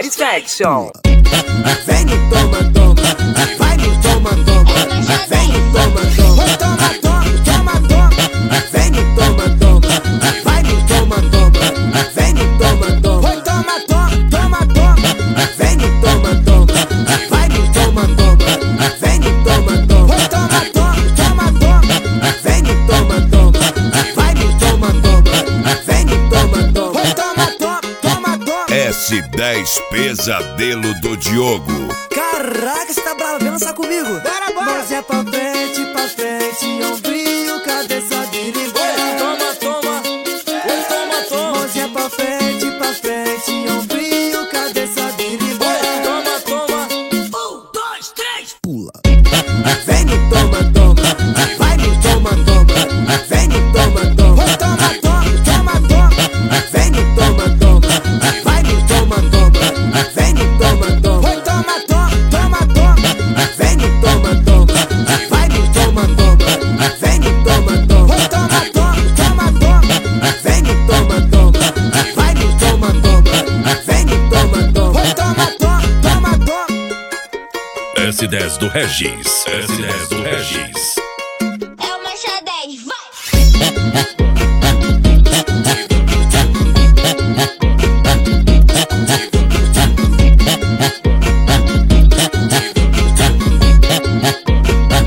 Satisfaction. Vem no toma, toma, vai no toma, toma. Vem no toma, toma, toma, toma, toma, toma. Vem no toma, toma, vai no toma, toma. Vem no toma, toma, toma, toma, toma. Vem no toma, toma, vai no toma, toma. Vem no toma, toma, toma, toma. Vem no toma, toma, vai no toma, toma. Vem no toma, toma, toma. S10 Pesadelo do Diogo. Caraca, você tá bravo, vem lançar comigo. Bora, bora. Mãozinha pra frente, ombrinho, cabeça birimbora. Toma, toma, toma, toma. Mãozinha pra frente, ombrinho, cabeça birimbora. Toma, toma. 1, 2, 3, pula. Vem no toma, toma, vai no toma, toma. Vem no toma, toma, toma, toma, toma. Vem no toma, toma, vai no toma, toma. Vem no toma, toma, toma, toma, toma. Vem no toma, toma, vai no toma, toma. Vem no toma, toma, toma, toma. Vem no toma, toma, vai no toma, toma. Vem no toma, toma, toma, toma. S10 do Regis. S10 do Regis. É uma X10, vai!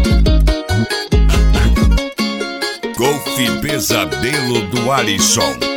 Golfe Pesadelo do Alisson.